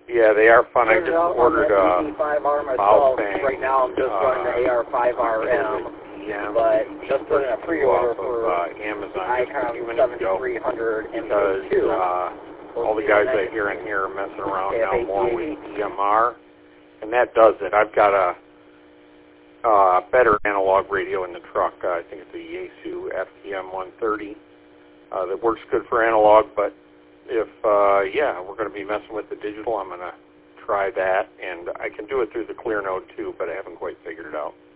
Yeah, they are fun. I just ordered a AT5R myself. Right now I'm just running the AR5RM, but just put in a pre-order for Amazon ICOM 7300 MK2. All the guys I hear in here are messing around now more with EMR, and that does it. I've got a better analog radio in the truck. I think it's a Yaesu FTM 130 that works good for analog, but if, we're going to be messing with the digital, I'm going to try that, and I can do it through the ClearNode too, but I haven't quite figured it out.